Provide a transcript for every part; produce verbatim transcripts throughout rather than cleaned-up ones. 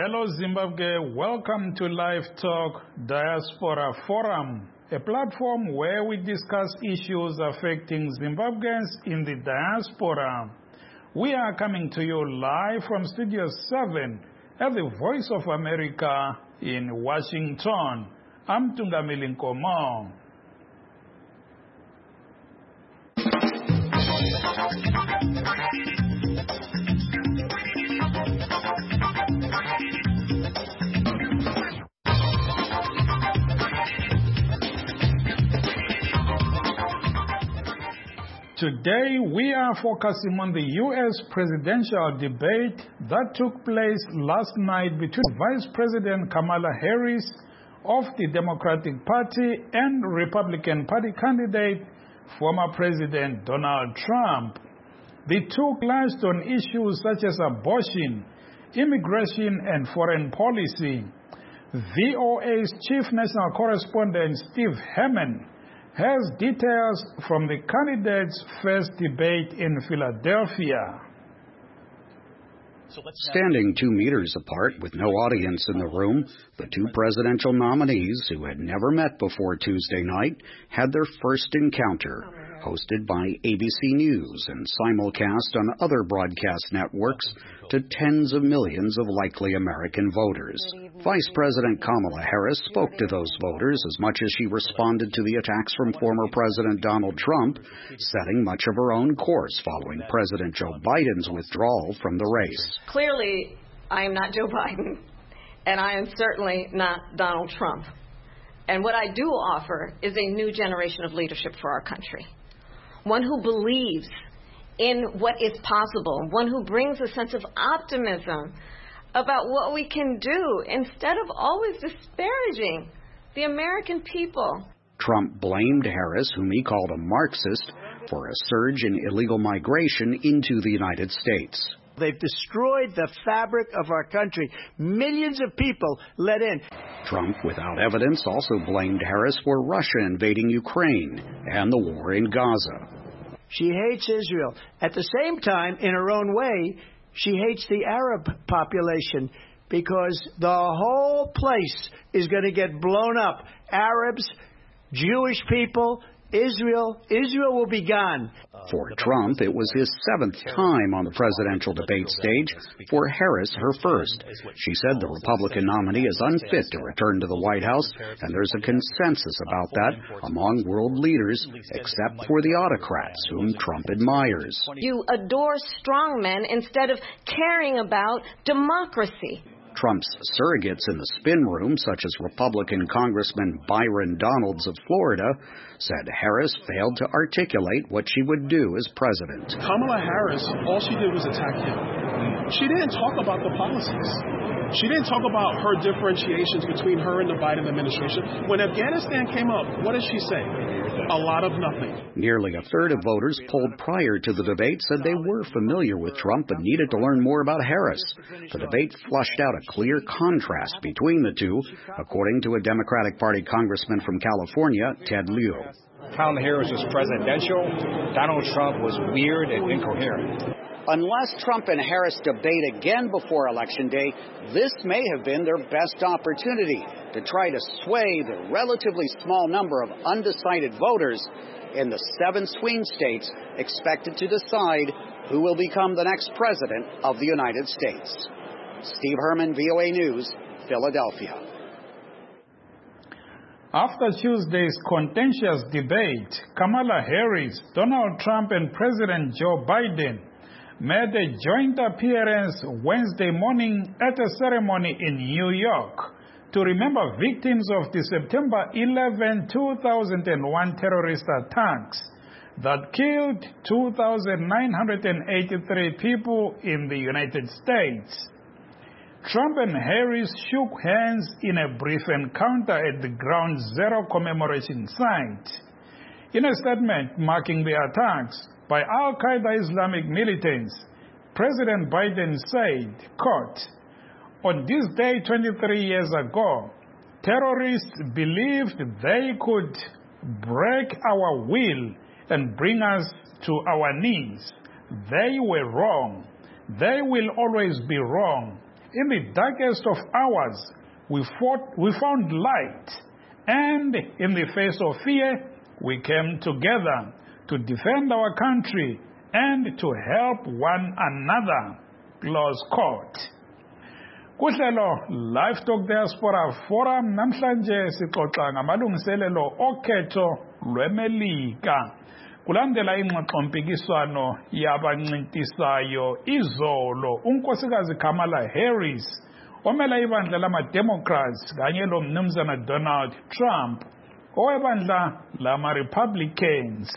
Hello Zimbabwe, welcome to Live Talk Diaspora Forum, a platform where we discuss issues affecting Zimbabweans in the diaspora. We are coming to you live from Studio seven at the Voice of America in Washington. I'm Tungamili Nkomo. Today, we are focusing on the U S presidential debate that took place last night between Vice President Kamala Harris of the Democratic Party and Republican Party candidate, former President Donald Trump. The two clashed on issues such as abortion, immigration, and foreign policy. V O A's Chief National Correspondent Steve Herman has details from the candidates' first debate in Philadelphia. Standing two meters apart with no audience in the room, the two presidential nominees, who had never met before Tuesday night, had their first encounter, hosted by A B C News and simulcast on other broadcast networks to tens of millions of likely American voters. Vice President Kamala Harris spoke to those voters as much as she responded to the attacks from former President Donald Trump, setting much of her own course following President Joe Biden's withdrawal from the race. Clearly, I am not Joe Biden, and I am certainly not Donald Trump. And what I do offer is a new generation of leadership for our country. One who believes in what is possible, one who brings a sense of optimism about what we can do instead of always disparaging the American people. Trump blamed Harris, whom he called a Marxist, for a surge in illegal migration into the United States. They've destroyed the fabric of our country. Millions of people let in. Trump, without evidence, also blamed Harris for Russia invading Ukraine and the war in Gaza. She hates Israel. At the same time, in her own way, she hates the Arab population because the whole place is going to get blown up. Arabs, Jewish people, Israel, Israel will be gone. For Trump, it was his seventh time on the presidential debate stage. For Harris, her first. She said the Republican nominee is unfit to return to the White House, and there's a consensus about that among world leaders, except for the autocrats, whom Trump admires. You adore strong men instead of caring about democracy. Trump's surrogates in the spin room, such as Republican Congressman Byron Donalds of Florida, said Harris failed to articulate what she would do as president. Kamala Harris, all she did was attack him. She didn't talk about the policies. She didn't talk about her differentiations between her and the Biden administration. When Afghanistan came up, what did she say? A lot of nothing. Nearly a third of voters polled prior to the debate said they were familiar with Trump but needed to learn more about Harris. The debate flushed out a clear contrast between the two, according to a Democratic Party congressman from California, Ted Lieu. Kamala Harris was presidential. Donald Trump was weird and incoherent. Unless Trump and Harris debate again before Election Day, this may have been their best opportunity to try to sway the relatively small number of undecided voters in the seven swing states expected to decide who will become the next president of the United States. Steve Herman, V O A News, Philadelphia. After Tuesday's contentious debate, Kamala Harris, Donald Trump, and President Joe Biden made a joint appearance Wednesday morning at a ceremony in New York to remember victims of the September eleventh, two thousand one terrorist attacks that killed two thousand nine hundred eighty-three people in the United States. Trump and Harris shook hands in a brief encounter at the Ground Zero commemoration site. In a statement marking the attacks by Al-Qaeda Islamic militants, President Biden said, quote, "On this day twenty-three years ago, terrorists believed they could break our will and bring us to our knees. They were wrong. They will always be wrong. in the darkest of hours, we, fought, we found light. And in the face of fear, we came together to defend our country and to help one another. Close quote. Kuhlelo Live Talk Diaspora Forum namhlanje sixoxa ngamalungiselelo okhetho lweMelika. Kulandela ingxoxompikiswano yabancintisayo izolo unkosikazi Kamala Harris omela ibandla lama-Democrats kanye lo mnumzana Donald Trump owebandla lama-Republicans.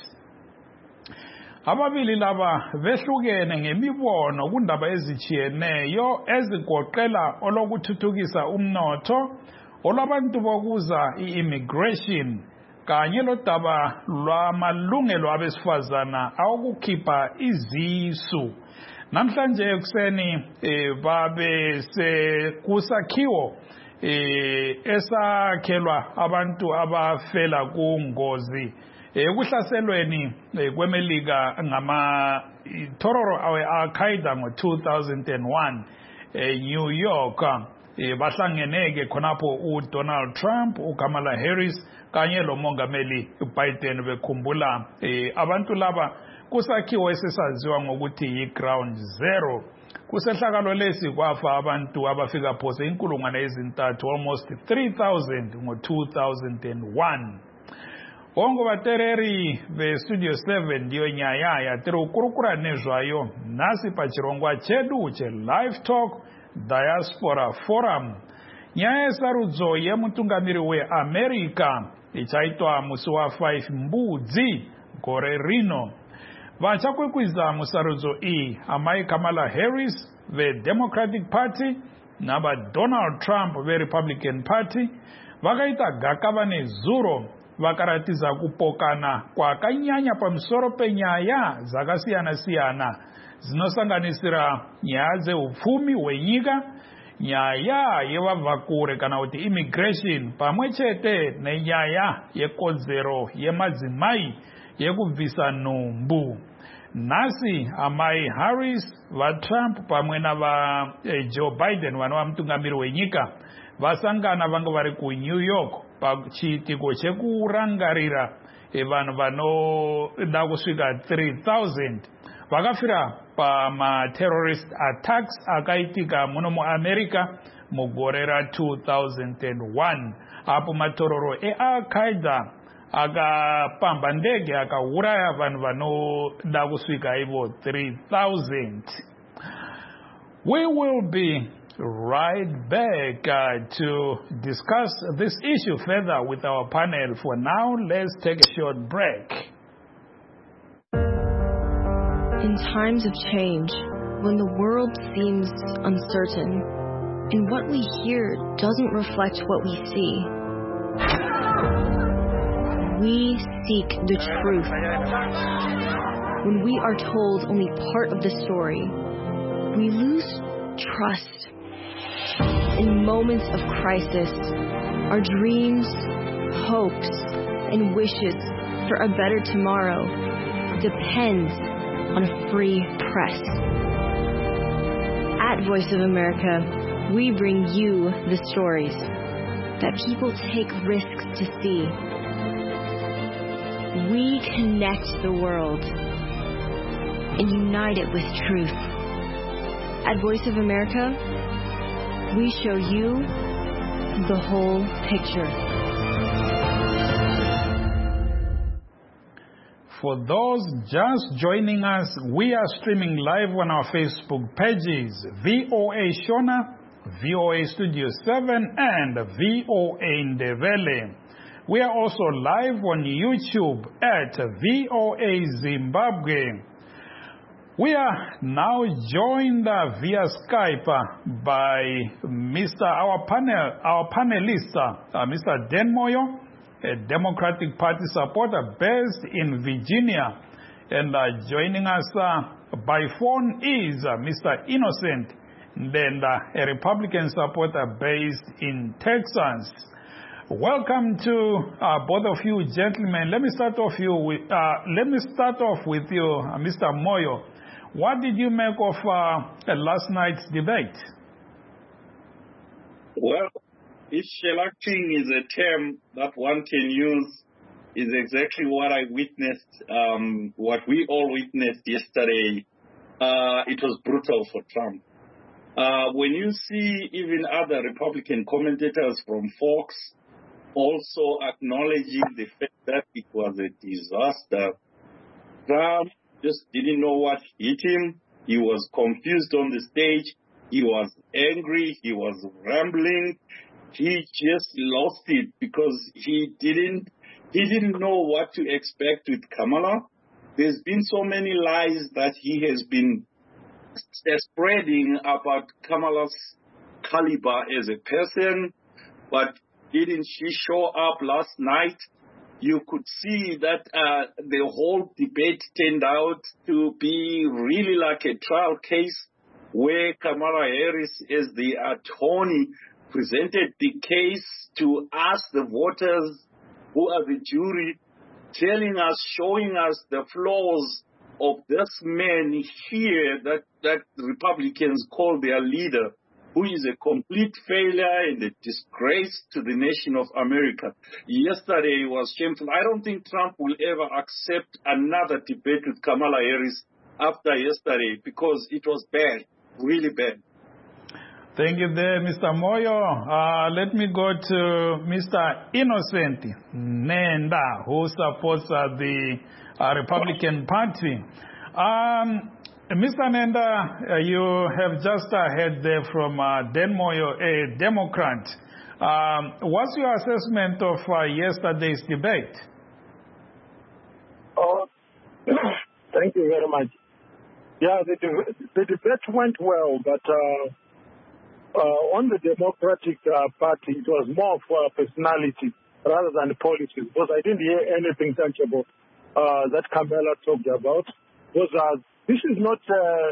Ababili laba behlukene ngemibono kundaba ezijiyeneyo ezigoqela olokuthuthukisa umnotho, olwabantu bokuza i-immigration, kanye lodaba lwamalungelo abesifazana awokukhipha izisu. Namhlanje ekuseni eh, babe kusakhiwo eh, esakhelwa abantu abafela kungozi ekuhlaselweni kweMelika ngama terror awe Al-Qaeda ngo two thousand one eNew York. Bahlangeneke khonapho uDonald Trump, uKamala Harris kanye lo mongameli uBiden bekhumbula abantu laba kusakhiwo esesaziwa ngokuthi yiGround Zero. Kusehlakalo lesi kwafa abantu abafika phose inkulungwane ezintathu, almost three thousand ngo two thousand one. Ongo batereri ve Studio seven ndiyo nyaya ya tiri ukurukura nezvayo nasi pachirongwa chedu che Live Talk Diaspora Forum. Nyaya sarudzo yemutungamiri we America ichaitwa musi wa five Mbudzi gore rino. Vachakwekwiza musarudzo iyi amai Kamala Harris ve Democratic Party naba Donald Trump ve Republican Party vakaita gakavane zuro vakaratiza kupokana kwakanyanya pamusoro penyaya zakasiyana siyana zinosanganisira nyaya dzeupfumi hwenyika, nyaya yevabvakure kana kuti immigration, pamwe chete nenyaya yekodzero yemadzimai yekubvisa nhumbu. Nhasi amai Harris, vaTrump pamwe nava eh, Joe Biden vanova mutungamiri wenyika vasangana vanga vari kuNew York pachiitiko chekurangarira vanhu vanoda kusvika three thousand vakafira pama-terrorist attacks akaitika muno muAmerica mugore ra two thousand one apo matororo eAl-Qaeda akapamba ndege akauraya vanhu vanoda kusvika ivo three thousand. We will be right back uh, to discuss this issue further with our panel. For now, let's take a short break. In times of change, when the world seems uncertain, and what we hear doesn't reflect what we see, we seek the truth. When we are told only part of the story, we lose trust. In moments of crisis, our dreams, hopes, and wishes for a better tomorrow depends on a free press. At Voice of America, we bring you the stories that people take risks to see. We connect the world and unite it with truth. At Voice of America, we show you the whole picture. For those just joining us, we are streaming live on our Facebook pages, V O A Shona, V O A Studio seven, and V O A Ndebele. We are also live on YouTube at V O A Zimbabwe. We are now joined uh, via Skype uh, by Mister our panel, our panelist, uh, Mister Dan Moyo, a Democratic Party supporter based in Virginia, and uh, joining us uh, by phone is uh, Mister Innocent, then uh, a Republican supporter based in Texas. Welcome to uh, both of you, gentlemen. Let me start off you with. Uh, let me start off with you, uh, Mister Moyo. What did you make of uh, last night's debate? Well, if shellacking is a term that one can use, is exactly what I witnessed, um, what we all witnessed yesterday. Uh, it was brutal for Trump. Uh, when you see even other Republican commentators from Fox also acknowledging the fact that it was a disaster, Trump just didn't know what hit him. He was confused on the stage. He was angry. He was rambling. He just lost it because he didn't he didn't know what to expect with Kamala. There's been so many lies that he has been spreading about Kamala's caliber as a person, but didn't she show up last night? You could see that uh, the whole debate turned out to be really like a trial case where Kamala Harris, as the attorney, presented the case to us, the voters, who are the jury, telling us, showing us the flaws of this man here that, that Republicans call their leader, who is a complete failure and a disgrace to the nation of America. Yesterday was shameful. I don't think Trump will ever accept another debate with Kamala Harris after yesterday because it was bad, really bad. Thank you there, Mister Moyo. Uh, let me go to Mister Innocent Nenda, who supports uh, the uh, Republican Party. Um, Mister Nenda, uh, you have just uh, heard there from uh, Dan Moyo, a Democrat. Um, what's your assessment of uh, yesterday's debate? Oh, thank you very much. Yeah, the, the debate went well, but uh, uh, on the Democratic uh, Party, it was more of a personality rather than policies, because I didn't hear anything tangible uh, that Kamala talked about. Because uh, this is not uh,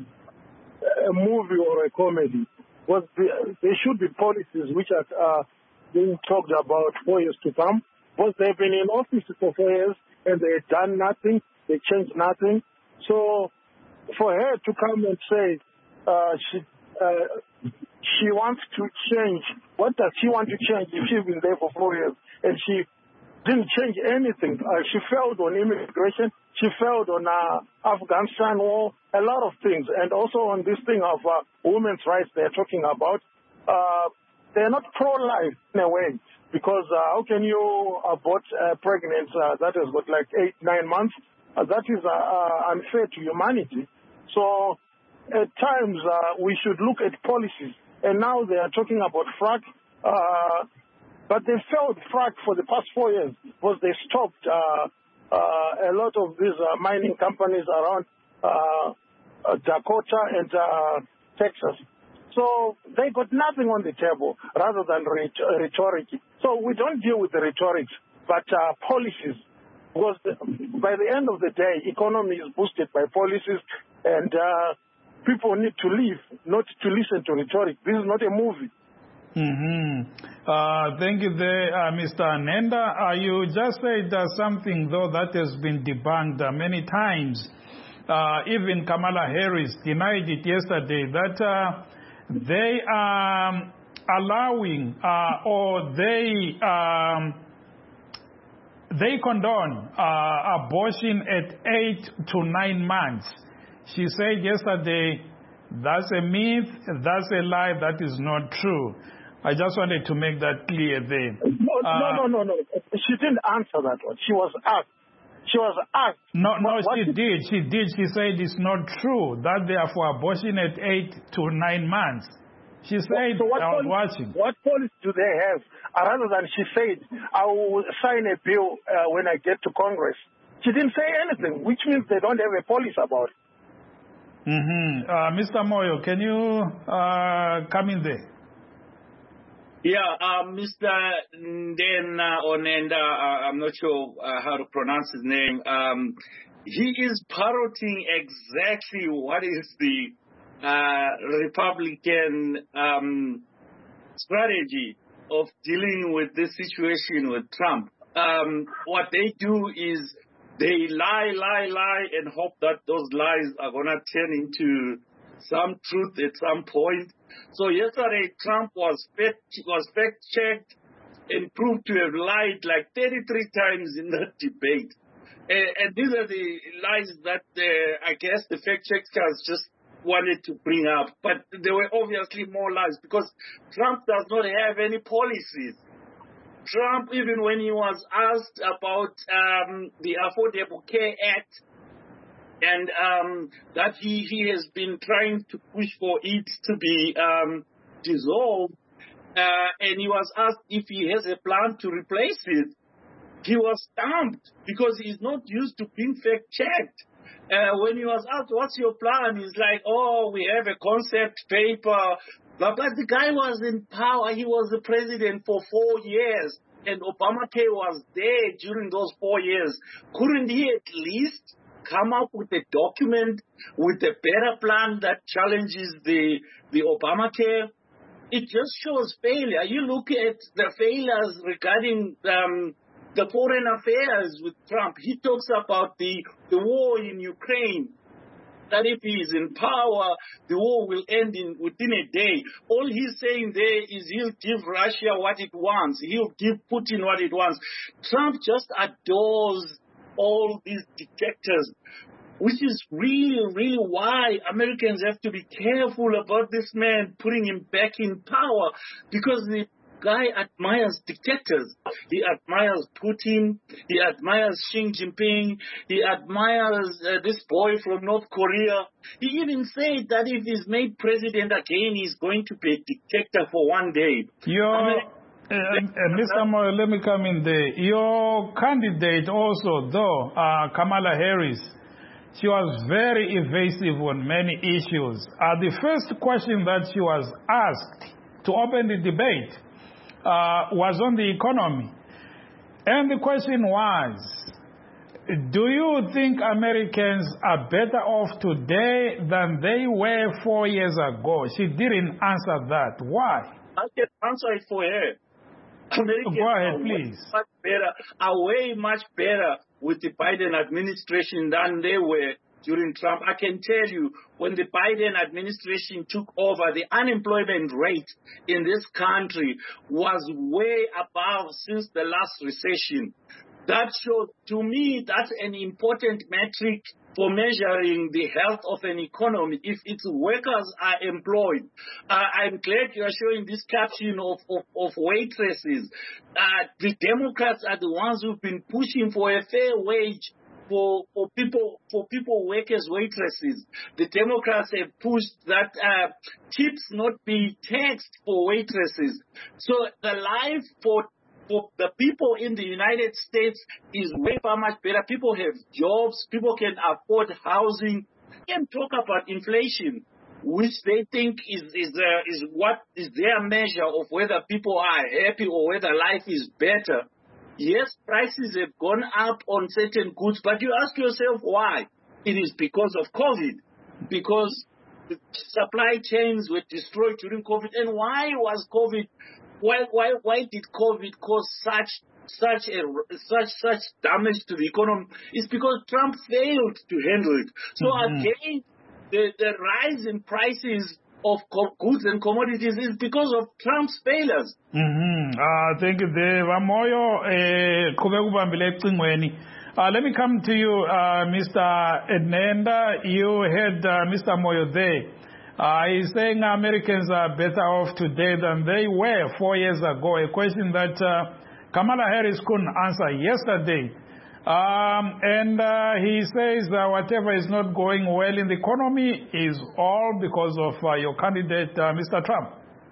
a movie or a comedy. Because the, there should be policies which are uh, being talked about for years to come. Because they've been in office for four years and they've done nothing, they changed nothing. So for her to come and say uh, she uh, she wants to change, what does she want to change if she's been there for four years and she didn't change anything? Uh, she failed on immigration, she failed on uh, Afghanistan war, a lot of things, and also on this thing of uh, women's rights they're talking about. Uh, they're not pro-life in a way, because uh, how can you abort uh, pregnant uh, that has got like eight, nine months? Uh, that is uh, uh, unfair to humanity. So at times uh, we should look at policies. And now they are talking about frack, uh, but they failed frack for the past four years because they stopped uh, uh, a lot of these uh, mining companies around uh, uh, Dakota and uh, Texas. So they got nothing on the table rather than ret- rhetoric. So we don't deal with the rhetoric, but uh, policies. Because the, by the end of the day, economy is boosted by policies, and uh, people need to live, not to listen to rhetoric. This is not a movie. Mm-hmm. Uh, thank you there, uh, Mister Nenda. Uh, you just said uh, something, though, that has been debunked uh, many times. Uh, even Kamala Harris denied it yesterday, that uh, they are allowing uh, or they um, they condone uh, abortion at eight to nine months. She said yesterday, that's a myth, that's a lie, that is not true. I just wanted to make that clear there. No, uh, no, no, no, no. She didn't answer that one. She was asked. She was asked. No, no, what, what she did. She did. She said it's not true that they are for abortion at eight to nine months. She said, so what I was policy, watching. What policy do they have? Uh, rather than she said, I will sign a bill uh, when I get to Congress. She didn't say anything, which means they don't have a policy about it. Mm-hmm. Uh, Mister Moyo, can you uh, come in there? Yeah, uh, Mister Ndena Onenda, uh, I'm not sure uh, how to pronounce his name. Um, he is parroting exactly what is the uh, Republican um, strategy of dealing with this situation with Trump. Um, what they do is they lie, lie, lie, and hope that those lies are going to turn into some truth at some point. So yesterday, Trump was fact, was fact-checked and proved to have lied like thirty-three times in that debate. Uh, and these are the lies that uh, I guess the fact-checkers just wanted to bring up. But there were obviously more lies because Trump does not have any policies. Trump, even when he was asked about um, the Affordable Care Act, and um, that he, he has been trying to push for it to be um, dissolved, uh, and he was asked if he has a plan to replace it, he was stumped because he's not used to being fact-checked. Uh, when he was asked, what's your plan? He's like, oh, we have a concept paper. But, but the guy was in power. He was the president for four years. And Obamacare was there during those four years. Couldn't he at least come up with a document with a better plan that challenges the, the Obamacare? It just shows failure. You look at the failures regarding um, the foreign affairs with Trump. He talks about the, the war in Ukraine, that if he is in power, the war will end in within a day. All he's saying there is he'll give Russia what it wants. He'll give Putin what it wants. Trump just adores all these dictators, which is really, really why Americans have to be careful about this man putting him back in power, because the guy admires dictators. He admires Putin. He admires Xi Jinping. He admires uh, this boy from North Korea. He even said that if he's made president again, he's going to be a dictator for one day. Your, uh, uh, Mister Moyo, let me come in there. Your candidate also, though, uh, Kamala Harris, she was very evasive on many issues. Uh, the first question that she was asked to open the debate Uh, was on the economy. And the question was, do you think Americans are better off today than they were four years ago? She didn't answer that. Why? I can answer it for her. Americans Go ahead, are please. Much better, are way much better with the Biden administration than they were during Trump. I can tell you, when the Biden administration took over, the unemployment rate in this country was way above since the last recession. That shows, to me, that's an important metric for measuring the health of an economy, if its workers are employed. Uh, I'm glad you are showing this caption of, of, of waitresses. Uh, the Democrats are the ones who've been pushing for a fair wage For, for people, for people, workers, waitresses. The Democrats have pushed that uh, tips not be taxed for waitresses. So the life for for the people in the United States is way far much better. People have jobs. People can afford housing. We can talk about inflation, which they think is is uh, is what is their measure of whether people are happy or whether life is better. Yes, prices have gone up on certain goods, but you ask yourself why. It is because of COVID, because the supply chains were destroyed during COVID. And why was COVID, why why why did COVID cause such such a such such damage to the economy? It's because Trump failed to handle it. So mm-hmm. again, the, the rise in prices of goods and commodities is because of Trump's failures. Mm-hmm. Uh, thank you, Dave. Moyo, uh, let me come to you, uh, Mister Ednenda. You heard uh, Mister Moyo there. Uh, he's saying Americans are better off today than they were four years ago, a question that uh, Kamala Harris couldn't answer yesterday. Um, and uh, he says that whatever is not going well in the economy is all because of uh, your candidate, uh, Mister Trump.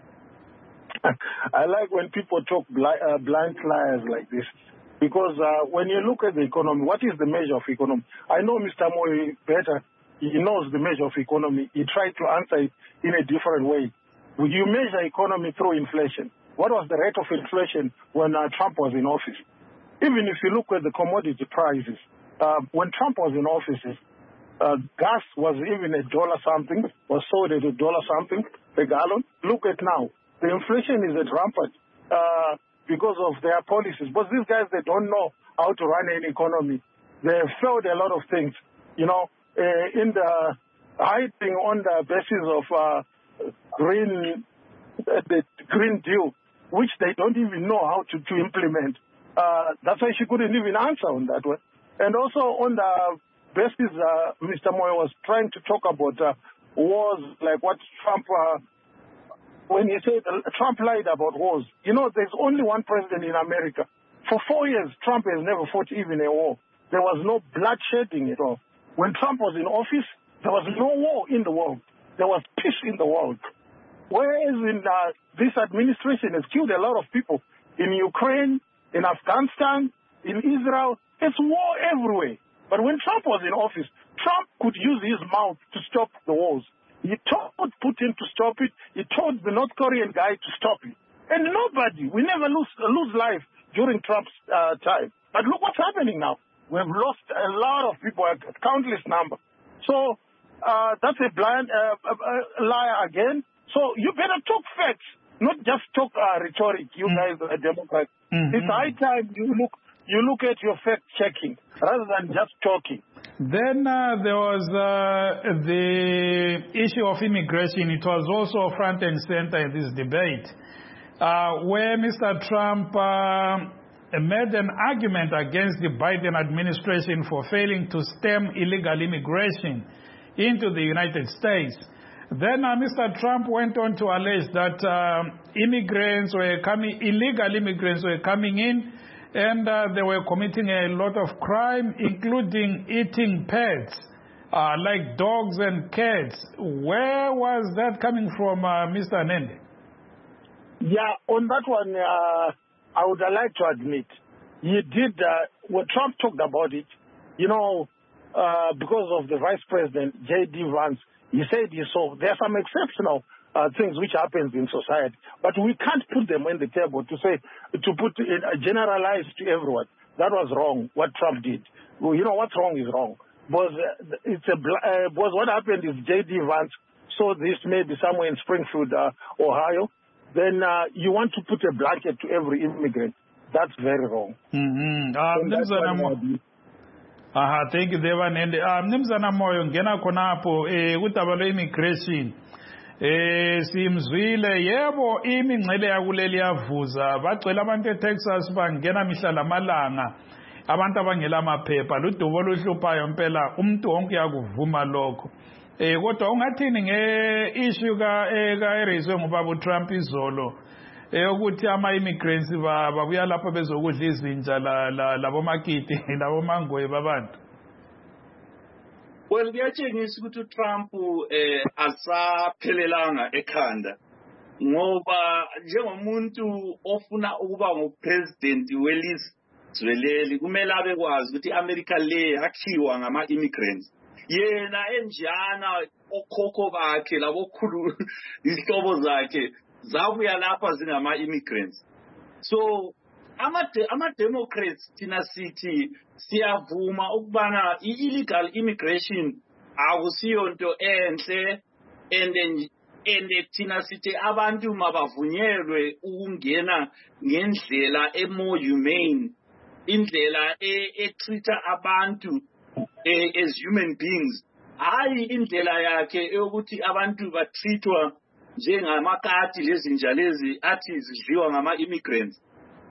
I like when people talk bli- uh, blind flyers like this, because uh, when you look at the economy, what is the measure of economy? I know Mister Moyo better. He knows the measure of economy. He tried to answer it in a different way. Would you measure economy through inflation? What was the rate of inflation when uh, Trump was in office? Even if you look at the commodity prices, uh, when Trump was in office, uh, gas was even a dollar something, was sold at a dollar something a gallon. Look at now. The inflation is at rampant uh, because of their policies. But these guys, they don't know how to run an economy. They have failed a lot of things. You know, uh, in the hiding on the basis of uh, green, uh, the Green Deal, which they don't even know how to, to implement. Uh, that's why she couldn't even answer on that one. And also on the basis, uh, Mister Moyo was trying to talk about uh, wars, like what Trump, uh, when he said uh, Trump lied about wars. You know, there's only one president in America. For four years, Trump has never fought even a war. There was no bloodshedding at all. When Trump was in office, there was no war in the world. There was peace in the world. Whereas in uh, this administration has killed a lot of people in Ukraine, in Afghanistan, in Israel. It's war everywhere. But when Trump was in office, Trump could use his mouth to stop the wars. He told Putin to stop it. He told the North Korean guy to stop it. And nobody, we never lose lose life during Trump's uh, time. But look what's happening now. We've lost a lot of people, a countless number. So uh, that's a blind uh, uh, liar again. So you better talk facts, not just talk uh, rhetoric. You mm-hmm. guys are Democrats. Mm-hmm. It's high time you look you look at your fact checking rather than just talking. Then uh, there was uh, the issue of immigration. It was also front and center in this debate, uh, where Mister Trump uh, made an argument against the Biden administration for failing to stem illegal immigration into the United States. Then uh, Mister Trump went on to allege that uh, immigrants were coming, illegal immigrants were coming in, and uh, they were committing a lot of crime, including eating pets, uh, like dogs and cats. Where was that coming from, uh, Mister Nende? Yeah, on that one, uh, I would like to admit, he did, uh, when Trump talked about it, you know, uh, because of the Vice President, J D Vance, he said he saw there are some exceptional uh, things which happens in society, but we can't put them on the table to say, to put it uh, generalized to everyone. That was wrong, what Trump did. Well, you know, what's wrong is wrong. Because, uh, it's a, uh, because what happened is J D Vance saw this maybe somewhere in Springfield, uh, Ohio. Then uh, you want to put a blanket to every immigrant. That's very wrong. Mm-hmm. Um, Aha, thank you, Devan. And Mnumzana Moyo, ngena konapo, eh, utabalo immigration. Eh, simzwile, yebo, imi ngcele yakuleli yavuza. Bacela abantu eTexas bangena mihlala malanga. Abantu abangela amaphepha, ludubo luhluphayo impela, umuntu wonke yakuvuma lokho. Eh, kodwa ungathini nge-issue ka-eriswe ngubaba uTrump izolo, eh, ukuthi ama-immigrants babuya lapho bezokudla izinja labomakiti labomangwe babantu? Well, kuyatshengisa ukuthi uTrump eh asaphelelanga ekhanda, ngoba njengomuntu ofuna ukuba ngupresident welizwe leli kumele abekwazi ukuthi iAmerica le yakhiwa ngama-immigrants. Yena enjana okhokho bakhe labokhulu izihlobo zakhe zabuya lapha zingama-immigrants. So ama-Democrats thina sithi siyavuma ukubana i-illegal immigration akusiyonto enhle, and and thina sithi abantu mabavunyelwe ukungena ngendlela e-more humane, indlela e-treata abantu as human beings, hayi indlela yakhe eyokuthi abantu batreatwa njengamakati lezinja lezi athi zidliwa ngama-immigrants.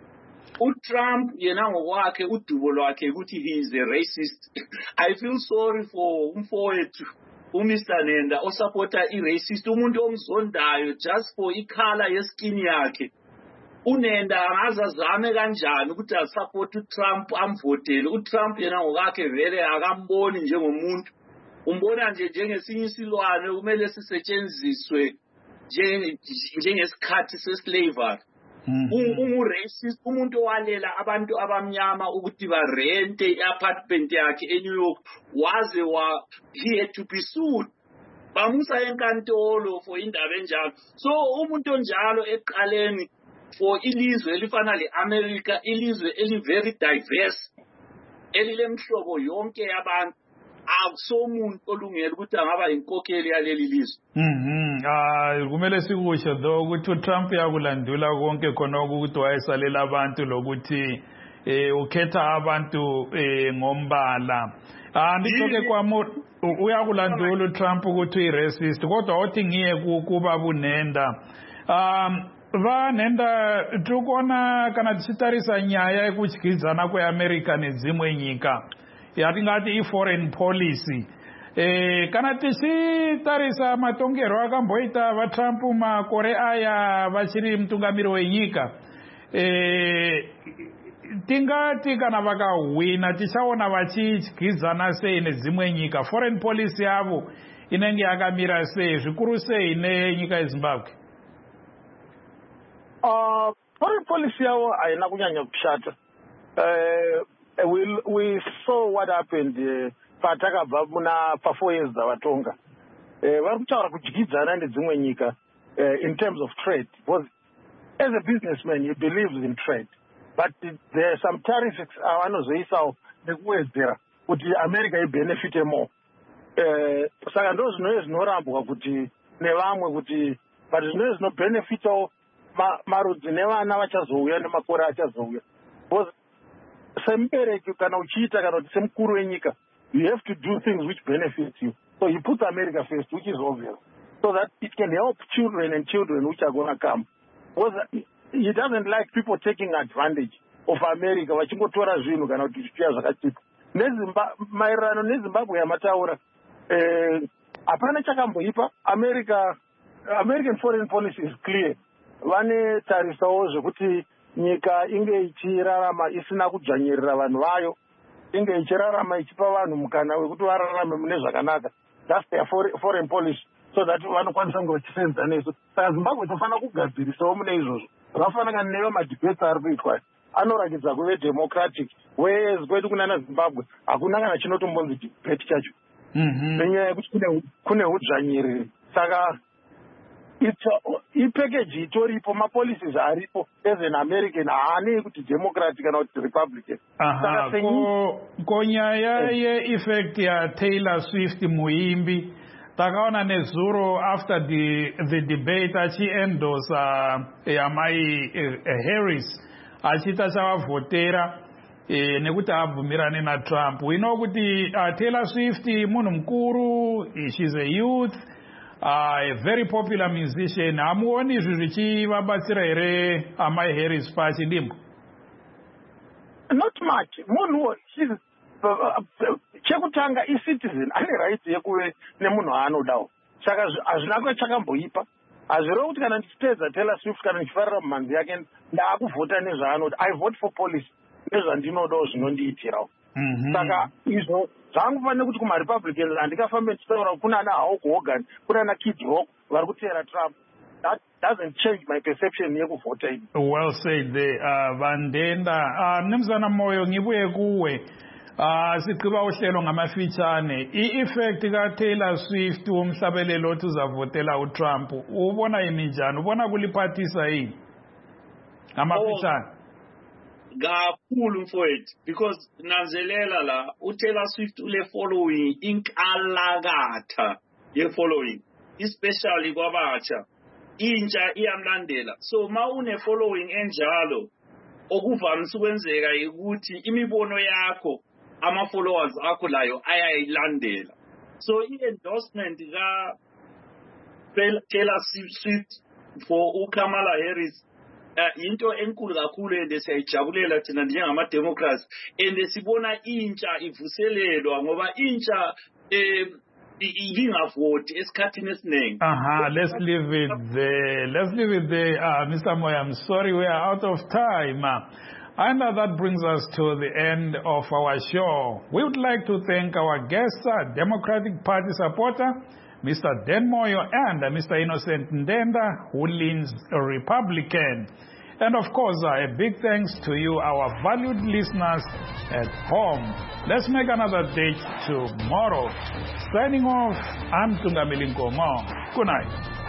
uTrump yena ngokwakhe udubo lwakhe ukuthi he is a racist. I feel sorry for umfowethu uMister Nenda osupporta i-racist, umuntu omzondayo just for ikhala yeskin yakhe. UNenda angazazame kanjani ukuthi asupport uTrump amvotele. uTrump yena ngokwakhe vele akamboni njengomuntu, umbona nje njengesinye isilwane kumele sisetshenziswe njengesikhathi seslavery. Umu-racist, umuntu owalela abantu abamnyama ukuthi barente i-apartment yakhe eNew York, waze wa he had to be sued. Bamusa enkantolo for indaba enjalo. So umuntu onjalo eqaleni for ilizwe elifana le-America, ilizwe eli-very diverse, elilemhlobo yonke yabantu, akusomuntu olungela ukuthi angaba inkokheli yaleli lizwe. Mhm. Ah, kumele sikusho do ukuthi uTrump yakulandula konke khona ukuthi wayesalela abantu lokuthi eh ukhetha abantu eh ngombala. andithoke kwami uyakulandula uTrump ukuthi uyi-racist kodwa othi ngiye kuba bunenda um vanhenda tiri kuona kana tichitarisa nyaya yekudyidzana kweamerica nedzimwe nyika yatingati i-foreign policy e, kana tichitarisa matongero akamboita vatrump makore aya vachiri mutungamiri wenyika e, tingati kana vakahwina tichaona vachidyidzana sei nedzimwe nyika foreign policy yavo inenge yakamira sei zvikuru sei nenyika yezimbabwe Uh, foreign policy yavo haina kunyanya kushata. Uh, we, we saw what happened uh, patakabva muna pa-four years dzavatonga. Uh, vari kutaura kudyidzana nedzimwe nyika uh, in terms of trade. Because as a businessman, he believes in trade. But there are some tariffs avanozoisawo nekuwedzera kuti America ibenefite more. Uh, saka ndo zvinove zvinorambwa kuti nevamwe kuti but zvinove zvinobenefitawo marudzi nevana vachazouya nemakore achazouya. Because semubereki kana uchiita kana kuti semukuru wenyika, you have to do things which benefit you. So he puts America first, which is obvious, so that it can help children and children which are going to come. Because he doesn't like people taking advantage of America vachingotora zvinhu kana kuti zvichiya zvakachipa. Maererano neZimbabwe yamataura, hapana chakamboipa. America, American foreign policy is clear. Vane tarisawo zvekuti nyika inge ichirarama isina kudzvanyirira vanhu vayo, inge ichirarama ichipa vanhu mukana wekuti vararame mune zvakanaka. That's their foreign policy, so that vanokwanisa kunge vachisenza nesu. Saka Zimbabwe tofanira kugadzirisawo mune izvozvo. Zvakafanana neve madebate ari kuitwa anoratidza kuve democratic, whereas kwedu kunana Zimbabwe hakuna kana chinotombonzi debate chacho nenyaya yekuti kune udzvanyiriri. Saka ipackage itoripo, mapolicies aripo as an American haanei kuti democratic kana kuti republican. Ko nyaya ye-effect ya Taylor Swift muimbi takaona nezuro after the, the debate achiendosa yamai Harris achita chavavhotera e, nekuti abvumirane naTrump. We know kuti uh, Taylor Swift munhu mukuru, she's a youth, Uh, a very popular musician. Hamuoni izvi zvichivabatsira here amai Harris pachidimbo? Not much. Munhu chekutanga i-citizen ane right yekuve nemunhu aanodawo. Saka hazvina kuve chakamboipa. Hazvirevo kuti kana ndichitedza Taylor Swift kana ndichifarira mumhanzi yake ndaakuvhota nezvaanoda. I vote for policy nezvandinodawo zvinondiitirawo. Saka izvo zvangufanira kuti kuma-Republicans handikafambe ndichitaura kuna ana Hulk Hogan, kuna ana Kid Rock vari kuteera Trump. That doesn't change my perception yekuvhota ini. Well said there. Uh, Vandenda, uh, Mnumzana Moyo ngibuye kuwe. Uh, siqhiba uhlelo ngamafitshane. I-effect ka-Taylor Swift womhlabelelo othi uzavotela uTrump ubona iminjani? Ubona kuliphathisa yini? Ngamafitshane. Kakhulu mfowethu, because nanzelela la uTaylor Swift ule following inkalakatha ye following, especially kwabatsha intsha iyamlandela. So ma une following enjalo okuvamise ukwenzeka ukuthi imibono yakho ama followers akho layo ayayilandela. So i-endorsement ka Taylor Swift for uKamala Harris Uh, into enkulu kakhulu ende siyayijabulela thina njengama-democrats ende sibona intsha ivuselelwa ngoba intsha eh, ingavoti esikhathini esiningi. Aha, let's leave it there. Let's leave it there, uh, Mister Moyo. I'm sorry we are out of time. Uh, and uh, that brings us to the end of our show. We would like to thank our guest, uh, Democratic Party supporter, Mister Dan Moyo, and uh, Mister Innocent Ndenda, who leans Republican. And of course, uh, a big thanks to you, our valued listeners at home. Let's make another date tomorrow. Signing off, I'm Tungamili Nkomo. Good night.